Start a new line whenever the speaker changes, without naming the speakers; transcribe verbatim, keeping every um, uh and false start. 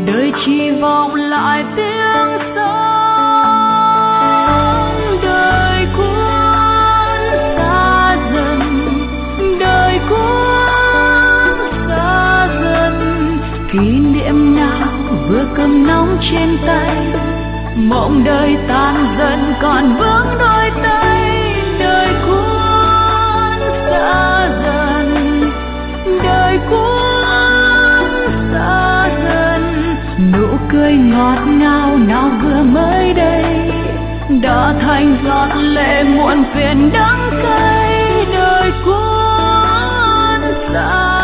đời chỉ vọng lại tiếng sóng. Đời cuốn xa dần, đời cuốn xa dần, kỷ niệm nào vừa cơm nóng trên tay, mộng đời tan dần còn vướng đôi tay. Đời cuốn xa dần, đời cuốn xa dần, nụ cười ngọt ngào nào vừa mới đây đã thành giọt lệ muộn phiền đắng cay. Đời cuốn xa